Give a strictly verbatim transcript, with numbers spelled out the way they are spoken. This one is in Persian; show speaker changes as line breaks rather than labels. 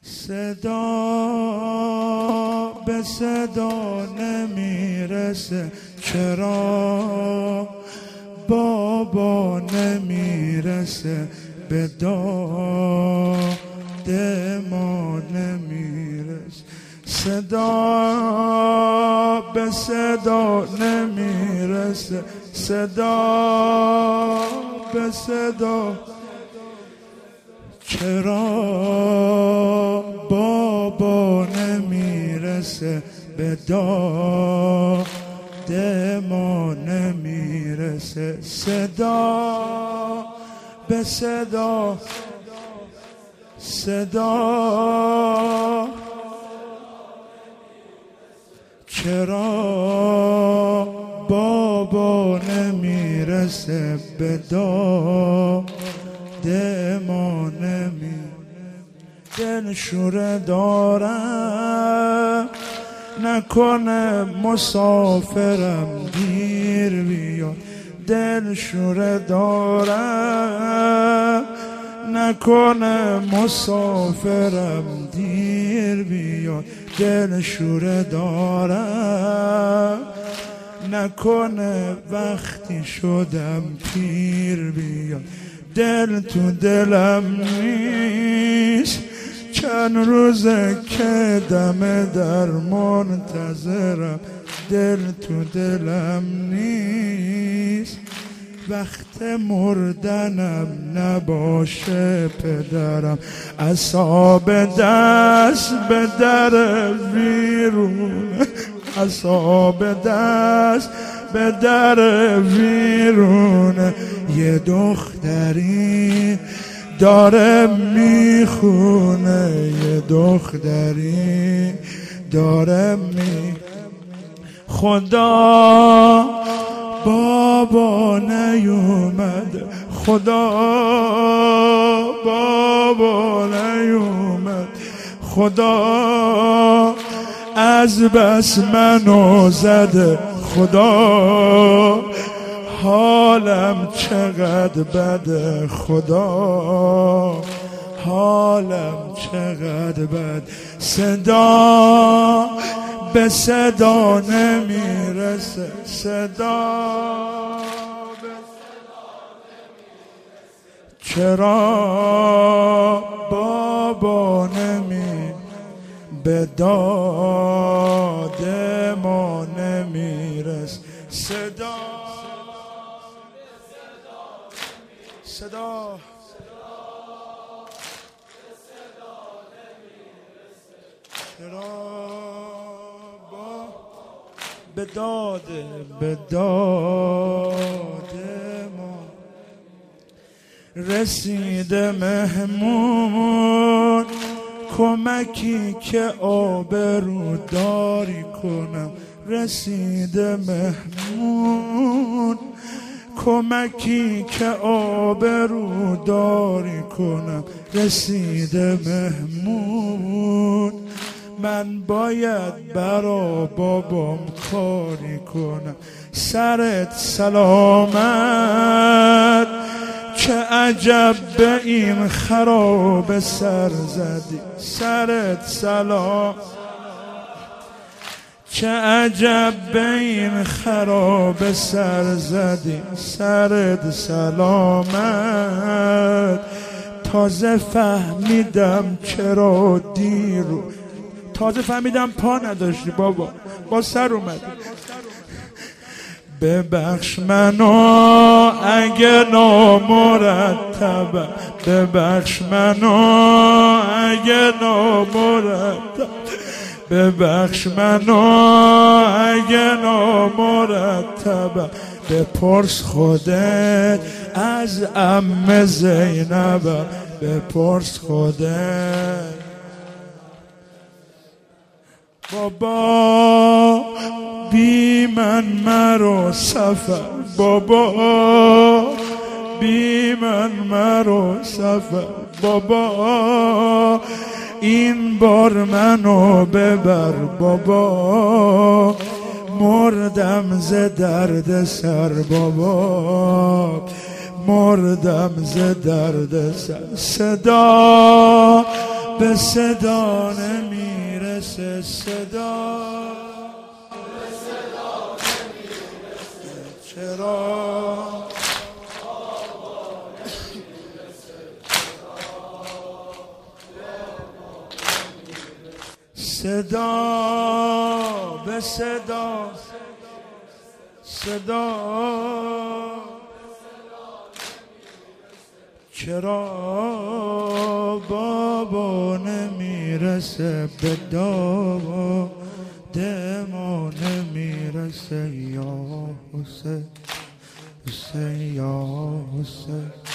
صدا به صدا نمیرسه، چرا بابا نمیرسه، به داد ما نمیرسه. صدا به صدا نمیرسه، صدا به صدا، چرا بابا نمیرسه، به داد ما نمیرسه. صدا به صدا، صدا چرا بابا نمیرسه، به داد ما نمی. دل شوره دارم نکنه مسافرم دیر بیاد، دل شوره دارم نکنه مسافرم دیر بیاد، دل شوره دارم نکنه وقتی شدم پیر بیاد. دل تو دلم نیست چند روزه که دم در منتظرم، دل تو دلم نیست وقت مردنم نباشه پدرم. عصا به دست به در ویرونه، عصا به دست به در ویرونه، یه دختری داره میخونه، یه دختری داره می. خدا بابا نیومد، خدا بابا نیومد، خدا از بس منو زده، خدا حالم چقدر بده، خدا حالم چقدر بد. صدا به صدا نمیرسه، صدا به صدا نمیرسه، چرا بابا نمی، به داد ما نمیرسه. صدا صدا چرا با به داد به داد ما رسیده مهمون، کمکی که آبرو داری کنم. رسیده مهمون، کمکی که آبرو داری کنم. رسیده مهمون، من باید برا بابام کاری کنم. سرت سلامت، چه عجب به این خراب سر زدی. سرت سلام، چه عجب به این خراب سر زدی. سرت سلامت، تازه فهمیدم چرا دیرو، تازه فهمیدم پا نداشتی بابا، با سر اومدی. ببخش منو اگه نامرتبم، ببخش منو اگه نامرتبم، ببخش منو اگه نامرتبم. بپرس خودت از عمه زینبم، بپرس خودت. بابا بی من مرو سفر، بابا بی من مرو سفر، بابا این بار منو ببر، بابا مردم ز درد سر، بابا مردم ز درد سر. صدا به صدا نمیرسه، صدا به صدا نمیرسه، چرا صدا به صدا، صدا چرا بابا نمیرسه، به داوا دما نمیرسه، یا حسین حسین یا حسین.